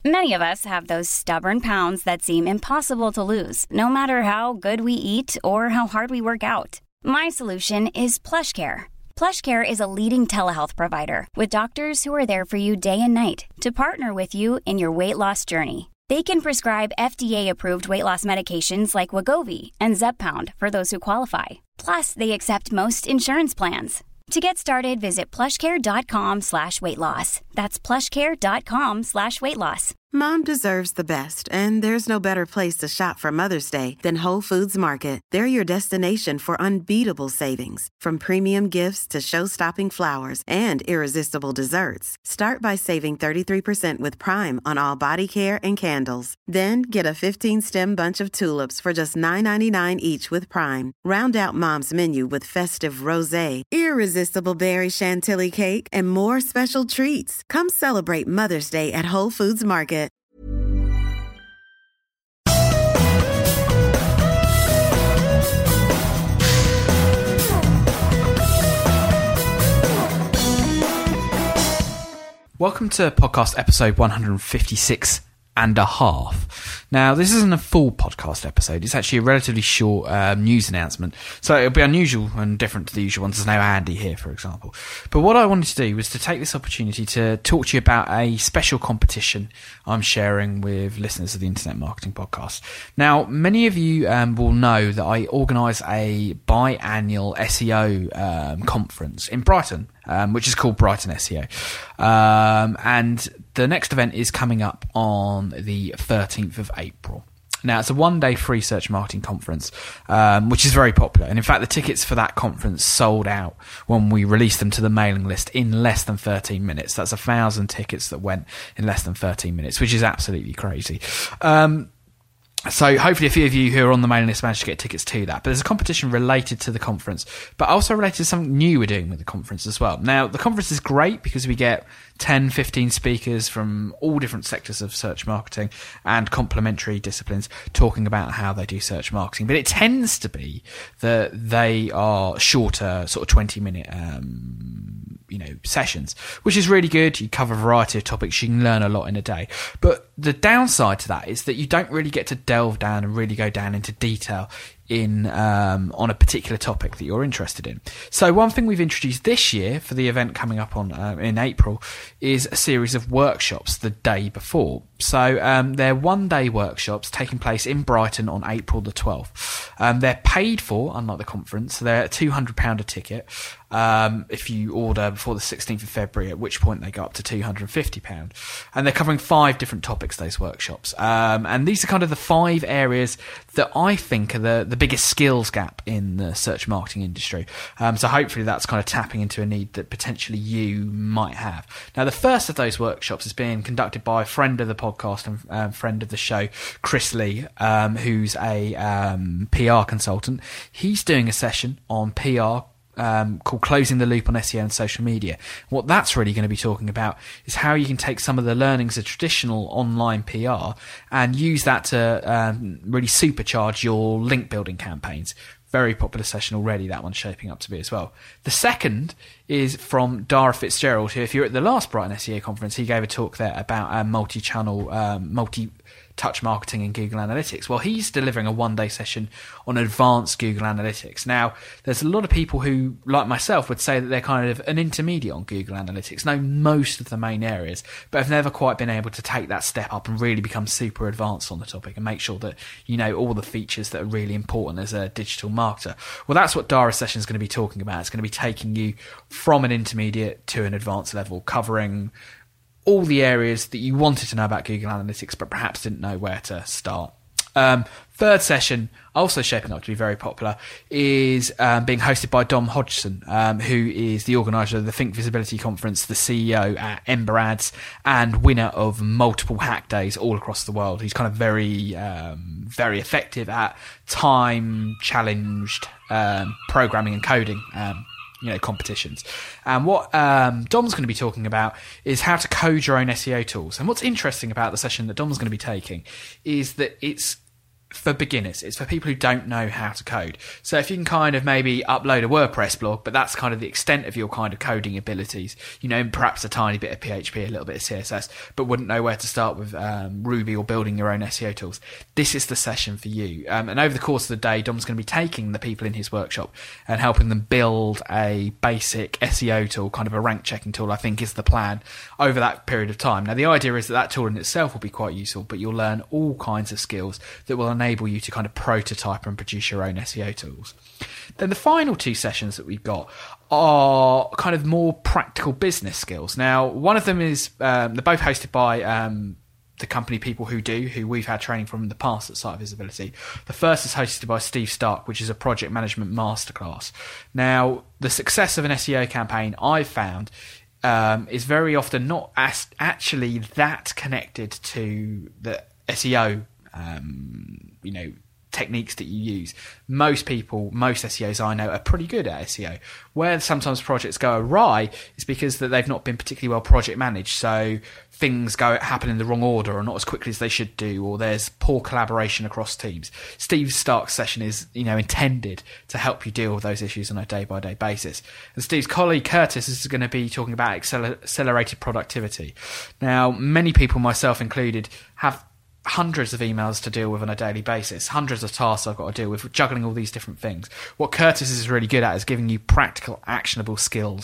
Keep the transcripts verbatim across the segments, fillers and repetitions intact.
Many of us have those stubborn pounds that seem impossible to lose, no matter how good we eat or how hard we work out. My solution is PlushCare. PlushCare is a leading telehealth provider with doctors who are there for you day and night to partner with you in your weight loss journey. They can prescribe F D A-approved weight loss medications like Wegovy and Zepbound for those who qualify. Plus, they accept most insurance plans. To get started, visit plushcare.com slash weight loss. That's plushcare.com slash weight loss. Mom deserves the best, and there's no better place to shop for Mother's Day than Whole Foods Market. They're your destination for unbeatable savings, from premium gifts to show-stopping flowers and irresistible desserts. Start by saving thirty-three percent with Prime on all body care and candles. Then get a fifteen-stem bunch of tulips for just nine ninety-nine each with Prime. Round out Mom's menu with festive rosé, irresistible berry chantilly cake, and more special treats. Come celebrate Mother's Day at Whole Foods Market. Welcome to podcast episode one fifty-six and a half. Now, this isn't a full podcast episode. It's actually a relatively short um, news announcement. So it'll be unusual and different to the usual ones. There's no Andy here, for example. But what I wanted to do was to take this opportunity to talk to you about a special competition I'm sharing with listeners of the Internet Marketing Podcast. Now, many of you um, will know that I organise a biannual S E O um, conference in Brighton, um, which is called Brighton S E O. Um, and the next event is coming up on the thirteenth of April. Now, it's a one-day free search marketing conference, um, which is very popular. And in fact, the tickets for that conference sold out when we released them to the mailing list in less than thirteen minutes. That's a thousand tickets that went in less than thirteen minutes, which is absolutely crazy. Um, So hopefully a few of you who are on the mailing list managed to get tickets to that. But there's a competition related to the conference, but also related to something new we're doing with the conference as well. Now, the conference is great because we get ten, fifteen speakers from all different sectors of search marketing and complementary disciplines talking about how they do search marketing. But it tends to be that they are shorter, sort of twenty minute um, you know, sessions, which is really good. You cover a variety of topics. You can learn a lot in a day. But the downside to that is that you don't really get to delve down and really go down into detail in um, on a particular topic that you're interested in. So one thing we've introduced this year for the event coming up on uh, in April is a series of workshops the day before. So um, they're one-day workshops taking place in Brighton on April the twelfth. Um, they're paid for, unlike the conference. So they're two hundred pounds a ticket um, if you order before the sixteenth of February, at which point they go up to two hundred fifty pounds. And they're covering five different topics, those workshops. Um, and these are kind of the five areas that I think are the, the biggest skills gap in the search marketing industry. Um, so hopefully that's kind of tapping into a need that potentially you might have. Now, the first of those workshops is being conducted by a friend of the podcast and uh, friend of the show, Chris Lee, um, who's a um, P R consultant. He's doing a session on P R Um, called Closing the Loop on S E O and Social Media. What that's really going to be talking about is how you can take some of the learnings of traditional online P R and use that to um, really supercharge your link building campaigns. Very popular session already, that one's shaping up to be as well. The second is from Dara Fitzgerald, who, if you're at the last Brighton S E O conference, he gave a talk there about uh, multi-channel, um, multi touch marketing in Google Analytics. Well, he's delivering a one-day session on advanced Google Analytics. Now, there's a lot of people who, like myself, would say that they're kind of an intermediate on Google Analytics, know most of the main areas, but have never quite been able to take that step up and really become super advanced on the topic and make sure that you know all the features that are really important as a digital marketer. Well, that's what Dara's session is going to be talking about. It's going to be taking you from an intermediate to an advanced level, covering all the areas that you wanted to know about Google Analytics but perhaps didn't know where to start. Um, third session, also shaping up to be very popular, is um, being hosted by Dom Hodgson, um, who is the organiser of the Think Visibility Conference, the C E O at Ember Ads, and winner of multiple hack days all across the world. He's kind of very, um, very effective at time-challenged um, programming and coding um you know, competitions. And what um, Dom's going to be talking about is how to code your own S E O tools. And what's interesting about the session that Dom's going to be taking is that it's for beginners. It's for people who don't know how to code. So if you can kind of maybe upload a WordPress blog, but that's kind of the extent of your kind of coding abilities, you know, perhaps a tiny bit of P H P, a little bit of C S S, but wouldn't know where to start with um, Ruby or building your own S E O tools, this is the session for you. Um, and over the course of the day, Dom's going to be taking the people in his workshop and helping them build a basic S E O tool, kind of a rank checking tool, I think is the plan over that period of time. Now, the idea is that that tool in itself will be quite useful, but you'll learn all kinds of skills that will enable you to kind of prototype and produce your own S E O tools. Then the final two sessions that we've got are kind of more practical business skills. Now, one of them is, um, they're both hosted by um, the company People Who Do, who we've had training from in the past at Site Visibility. The first is hosted by Steve Stark, which is a project management masterclass. Now, the success of an S E O campaign, I've found, um, is very often not as actually that connected to the S E O Um, you know, techniques that you use. Most people, most S E Os I know are pretty good at S E O. Where sometimes projects go awry is because that they've not been particularly well project managed. So things go happen in the wrong order or not as quickly as they should do, or there's poor collaboration across teams. Steve Stark's session is, you know, intended to help you deal with those issues on a day-by-day basis. And Steve's colleague Curtis is going to be talking about acceler- accelerated productivity. Now, many people, myself included, have hundreds of emails to deal with on a daily basis, hundreds of tasks I've got to deal with, juggling all these different things. What Curtis is really good at is giving you practical, actionable skills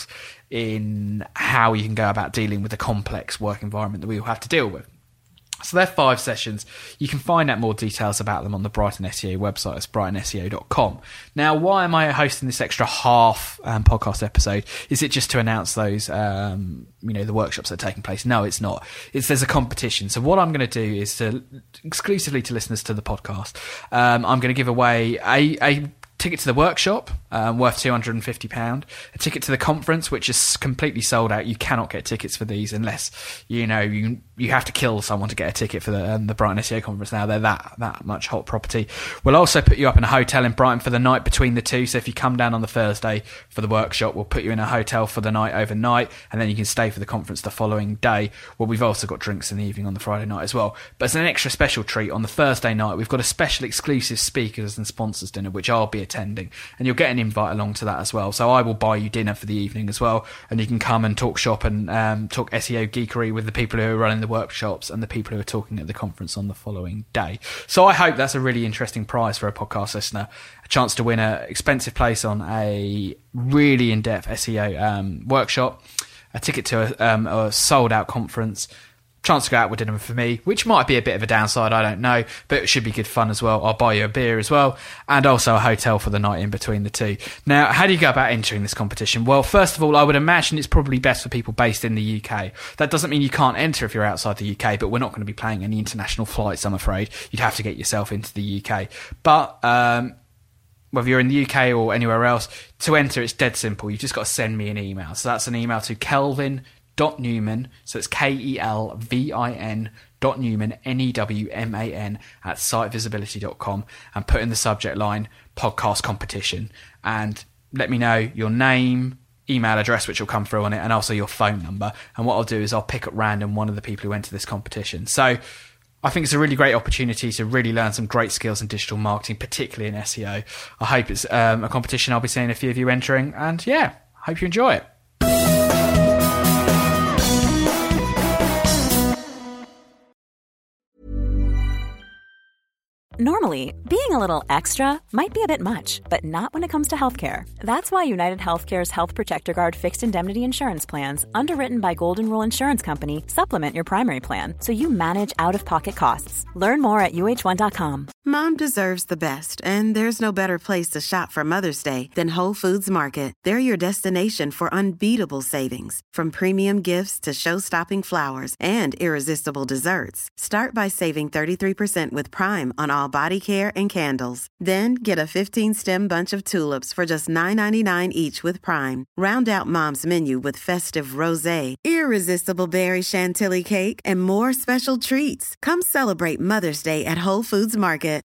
in how you can go about dealing with the complex work environment that we all have to deal with. So they're five sessions. You can find out more details about them on the Brighton S E O website. It's brighton S E O dot com. Now, why am I hosting this extra half um, podcast episode? Is it just to announce those, um, you know, the workshops that are taking place? No, it's not. It's there's a competition. So what I'm going to do is to exclusively to listeners to the podcast, um, I'm going to give away a, a ticket to the workshop, um, worth two hundred fifty pounds, a ticket to the conference, which is completely sold out. You cannot get tickets for these unless, you know, you you have to kill someone to get a ticket for the um, the Brighton S E O conference now. They're that that much hot property. We'll also put you up in a hotel in Brighton for the night between the two. So if you come down on the Thursday for the workshop, we'll put you in a hotel for the night overnight, and then you can stay for the conference the following day. Well, we've also got drinks in the evening on the Friday night as well. But as an extra special treat, on the Thursday night, we've got a special exclusive speakers and sponsors dinner, which I'll be attending. And you'll get an invite along to that as well. So I will buy you dinner for the evening as well, and you can come and talk shop and um, talk S E O geekery with the people who are running the workshops and the people who are talking at the conference on the following day. So I hope that's a really interesting prize for a podcast listener, a chance to win an expensive place on a really in-depth S E O um, workshop, a ticket to a, um, a sold-out conference, chance to go out with dinner for me, which might be a bit of a downside, I don't know, but it should be good fun as well. I'll buy you a beer as well, and also a hotel for the night in between the two. Now, how do you go about entering this competition? Well, first of all, I would imagine it's probably best for people based in the U K. That doesn't mean you can't enter if you're outside the U K, but we're not going to be playing any international flights, I'm afraid. You'd have to get yourself into the U K. But um, whether you're in the U K or anywhere else, to enter, it's dead simple. You've just got to send me an email. So that's an email to Kelvin dot Newman, so it's K E L V I N dot Newman, N E W M A N, at site visibility dot com, and put in the subject line podcast competition, and let me know your name, email address, which will come through on it, and also your phone number. And what I'll do is I'll pick at random one of the people who enter this competition. So I think it's a really great opportunity to really learn some great skills in digital marketing, particularly in S E O. I hope it's um, a competition I'll be seeing a few of you entering, and yeah, hope you enjoy it. Normally, being a little extra might be a bit much, but not when it comes to healthcare. That's why United Healthcare's Health Protector Guard fixed indemnity insurance plans, underwritten by Golden Rule Insurance Company, supplement your primary plan so you manage out-of-pocket costs. Learn more at U H one dot com. Mom deserves the best, and there's no better place to shop for Mother's Day than Whole Foods Market. They're your destination for unbeatable savings, from premium gifts to show-stopping flowers and irresistible desserts. Start by saving thirty-three percent with Prime on all body care and candles. Then get a fifteen-stem bunch of tulips for just nine ninety-nine each with Prime. Round out Mom's menu with festive rosé, irresistible berry chantilly cake, and more special treats. Come celebrate Mother's Day at Whole Foods Market.